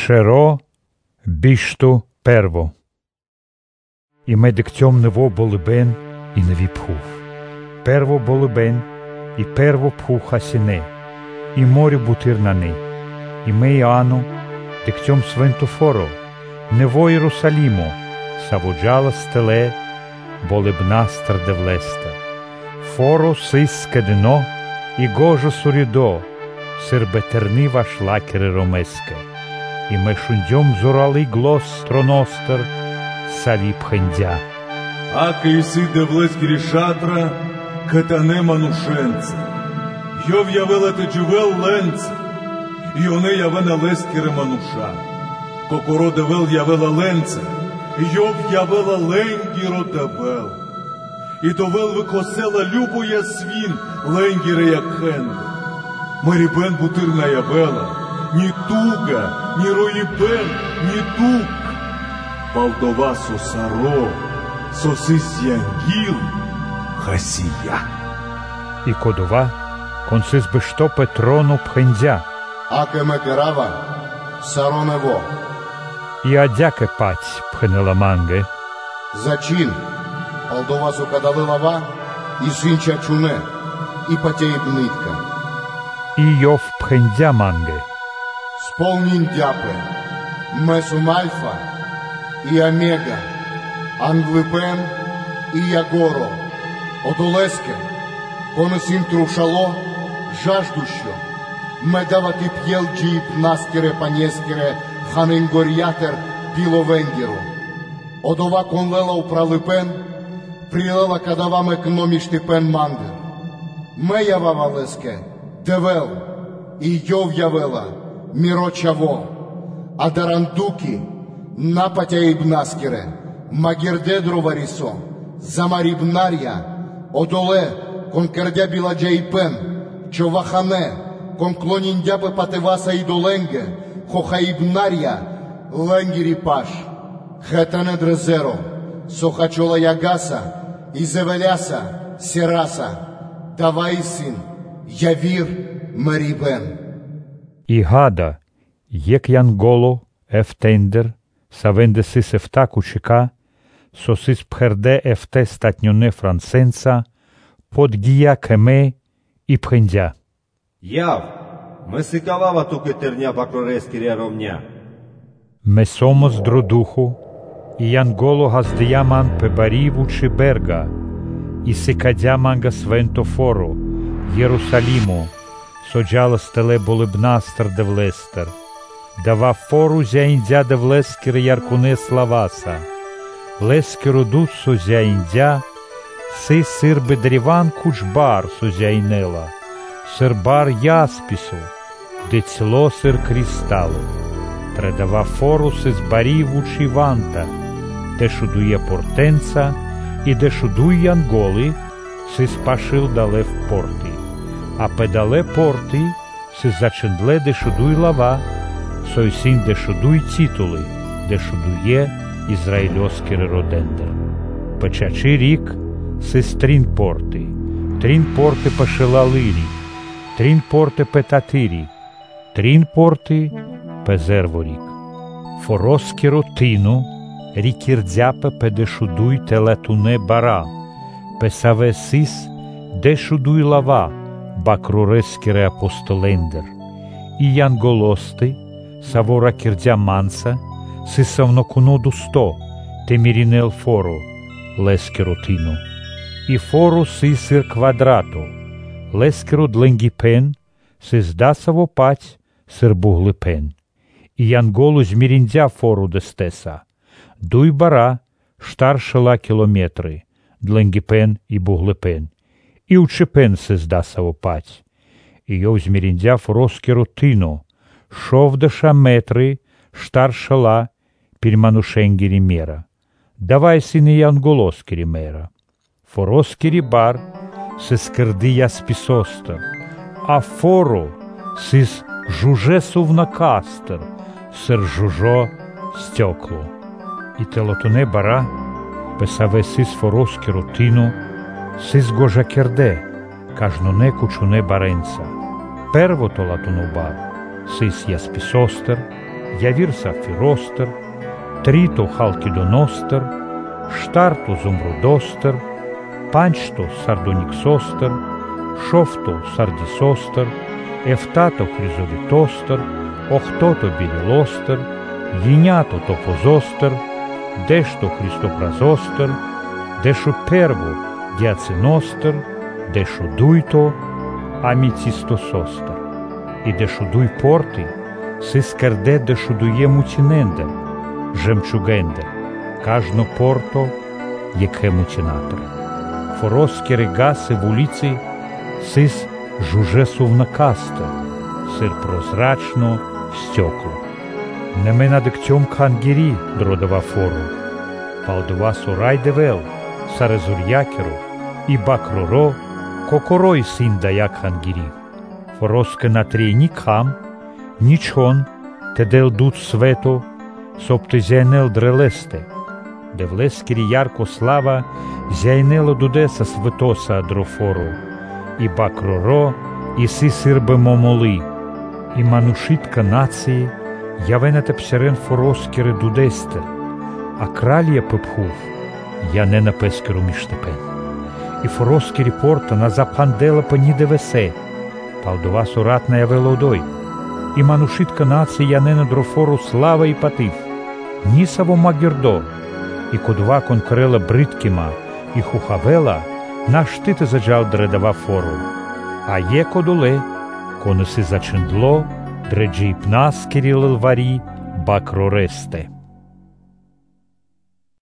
Шеро бішту перво. І медиктьом нево болибен і не віпхув. Перво болибен і перво пхув хасіне, і морю бутир на не. І ме Іоанну, диктьом свентофоро, нево Єрусалімо, саводжала стеле, болибна стардевлеста. Форо сиске дно, і гожо сурідо, сирбетерни ваш лакери ромеске. І ме шундьом зоралий глос троностер, салі пхендя. Ака іси девлеські шатра, катане манушенце. Йов явела те джувел ленце, і оне явена лескере мануша. Кокоро девел явела ленце, йов явела ленгіро девел. І довел викосела любоя свін, ленгіре як хенде. Марібен бутирна явела, ні туга, ні роїбен, ні туг. Палдова сосаро, сосис янгіл, хасія. І кодова, консис бешто Петрону пхендя. Аке мекерава, саронево. І адяке паць пхенела манге. Зачин, палдова сукадали лава, і синча чуне, і патєїб нитка. І йов пхендя манге. Сполнін дяпе, месум альфа і омега, англипен і ягоро, одолеске, поносім трушало, жаждущо, медавати п'єл джіп наскере панєскере, ханенгор'ятер піловенгеру. Одова конлела управлипен, прилела кадаваме кноміштипен мандер. Меява валеске, девел, і йов явела, мірочаво, а дарандуки, напатяїб наскере, магірдедро варісо, замарібнар'я, одоле, конкердя біладжаїпен, човахане, конклоніндяпе патеваса ідоленге, хохаїбнар'я, ленгірі паш, хетане дрезеро, сохачола ягаса, ізевеляса, сіраса, давай син, явір мерібен. І гада, єк янголо, ефтендер, савенде сис ефта кучика, сосис пхерде ефте статньоне франсенца, подгія кеме і пхендя. Яв, месикавава туке терня бакрорескіря ровня. Месомос дродуху, і янголо газдияман пебаріву чи берга, і сикадяманга свентофоро, Єрусаліму, соджала стеле болибна стардевлестер, дава фору зяіндя девлескер яркуне славаса, лескеру дуссо зяіндя, си сир бедріван кучбар созяйнела, сирбар яспісу, децло сир крісталу, тредава фору сис баріву чи ванта, де шудує портенца, і де шудуй янголи, сис пашил дале в порти. А педале порти, си зачиндле де шудуй лава, сойсін де шудуй титули, де шудує ізраїльоський родендер. Печачи рік, си стрін порти пашила лирі, трін порти петатирі, трін порти пезерворік. Фороські ротину, рікірдзяпе педе шудуй телетуне бара, песаве сис, де шудуй лава, бакрорескере апостолендер, і янголости, савора кірдя манса, сисавнокуноду сто, темірінел форо, лескеротину, і форо сисир квадрато, лескеро дленгіпен, сиздасаво паць, сирбуглипен, і янголу зміріндя фору дестеса, дуй бара, штаршила кілометри, дленгіпен і буглипен, і учепен сиздасаво паць, і йов зміріндя фороскеру тину, шовдаша метри, штаршала, пільманушенгірі мера. Давай сини янголоскері мера. Фороскері бар, сискерди яспісостер, а форо, сис жуже сувнакастер, сир жужо стекло. І телотоне бара, песаве сис фороскеру тину, сис гожа керде, кажноне кучуне баренца. Перво толатону бар, сис яспісостер, явирса фиростер, трито халкидоностер, штарто зумрудостер, панчто сардониксостер, шофто сардисостер, ефтато хризолитостер, охтото белилостер, винято топозостер, дешто христопразостер, дешу перво диациностер, дешу дуйто амицистосостер, и дешу дуй порти, сискерде дешу дуе мучинендер, жемчугендер, кажно порто єкхе мучинатор. Фороски регаси в улиці сис жуже сувнакастер, сир прозрачно стекло. Не над кцьом кангірі дродова фору, палдова сурай девел, сарезур'якеру, і бакроро, кокорой син даяк хангірі. Фороски на трійні хам, нічон, те дел дут свето, сопти зяйнел дрелесте, де в лескері ярко слава зяйнело дудеса светоса адрофору, і бакроро, і си сирбе момоли, і манушитка нації, явенете псерен фороскери дудесте, а кралія пепхув, я не на пескеру міштепен. І фороскері порта на запандела паніде весе, палдова суратна явелодой, і манушитка нації я не на дрофору слава і патив, нісаво магірдо, і кодова конкрела бриткіма, і хухавела, наш тите заджал дредава фору, а є кодоле, конуси зачиндло, дреджі пнаскері лилварі, бакроресте.